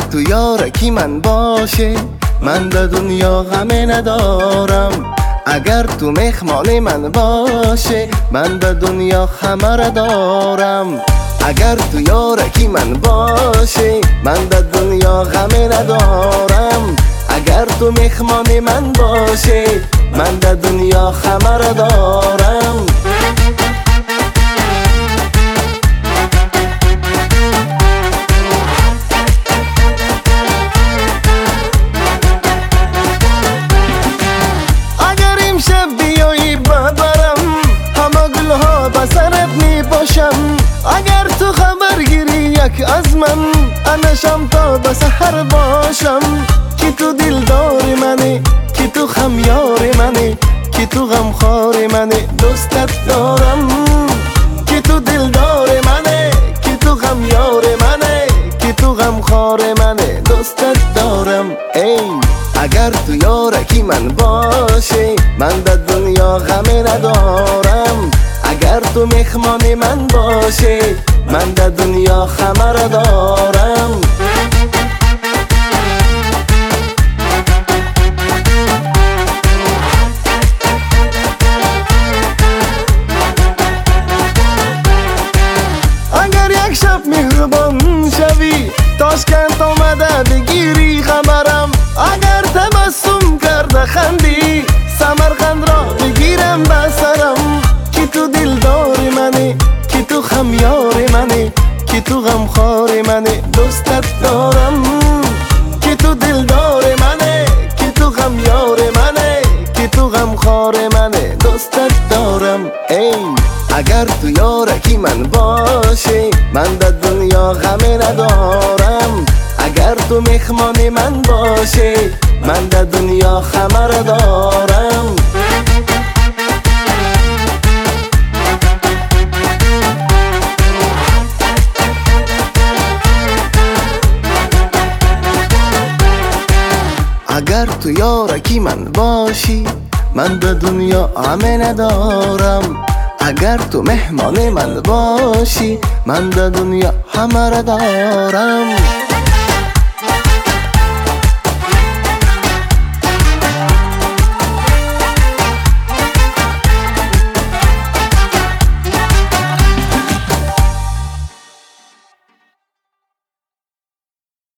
تو یارکی من باشی من در دنیا غمی ندارم. اگر تو مهمان من باشی من در دنیا همه دارم. اگر تو یارکی من باشی من در دنیا غمی ندارم. اگر تو مهمان من باشی من در دنیا همه دارم. اگر تو خبر گیری یک از من انشم تا به سحر باشم. که تو دلدار منی که تو خمیار منی که تو غمخوار منی دوستت دارم. که تو دلدار منی که تو غمیار منی که تو غمخوار منی دوستت دارم. ای اگر تو یارکی من باشی من در دنیا غمی ندارم. اگر تو مهمان من باشی من در دنیا خمر دارم. اگر یک شب مهربان شوی تاشکند آمده بگیری خبرم. اگر تبسم کرده خندی سمرقند را بگیرم به سرم. که تو دلدار منی که تو خمیار منی که تو غمخوار منی دوستت دارم. که تو دلدار منی که تو خمیار منی که تو غمخوار منی دوستت دارم. ای اگر تو یارکی من باشی من در دنیا غمی ندارم. اگر تو مهمان من باشی من در دنیا خمر دارم. اگر تو یارکی من باشی من در دنیا غمی ندارم. اگر تو مهمان من باشی من در دنیا همه دارم.